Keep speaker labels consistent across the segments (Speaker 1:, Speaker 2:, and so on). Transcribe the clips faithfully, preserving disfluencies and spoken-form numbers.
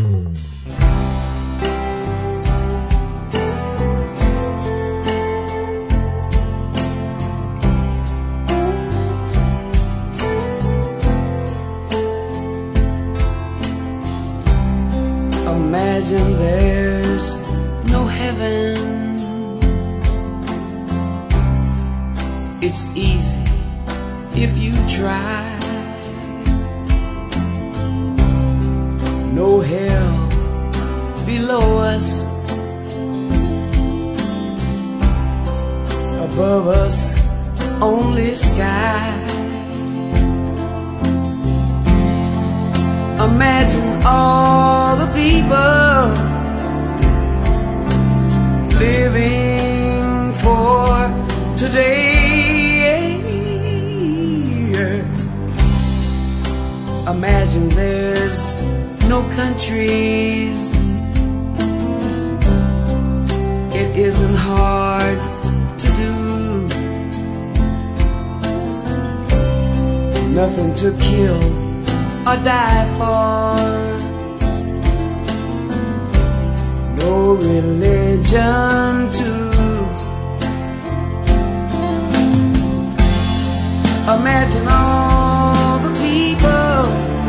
Speaker 1: Imagine there's no heaven. It's easy if you try. No hell below us, above us only sky. Imagine all the people living for today. Imagine there's no countries. It isn't hard to do. Nothing to kill or die for. No religion too. Imagine all the people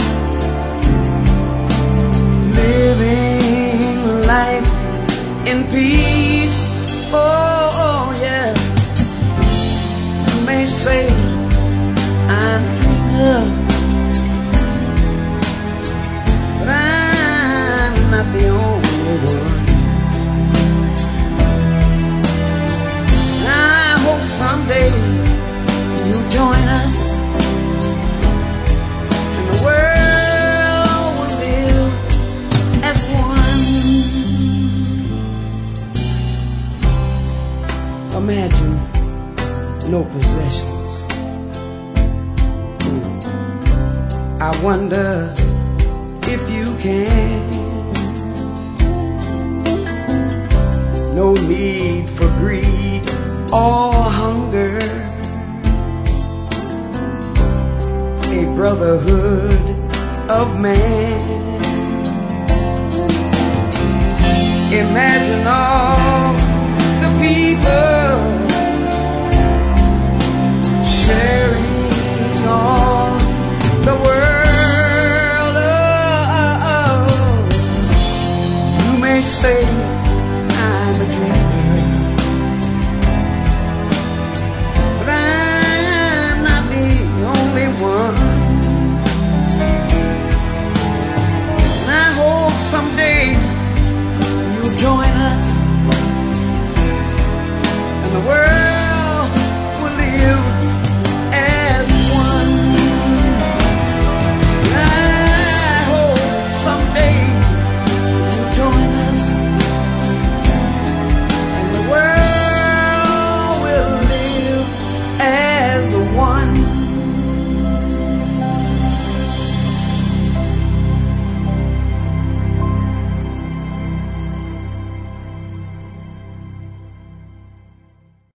Speaker 1: living life in peace. Oh, oh yeah. You may say I'm dreaming, but I'm not the only one. I hope someday you'll join us, and the world will live as one. Imagine no possessions. I wonder if you can. No need for greed or hunger. A brotherhood of man. Imagine all the people sharing all the world. Oh, oh, oh. You may say I'm a dreamer, but I'm not the only one. And I hope someday you'll join us, and the world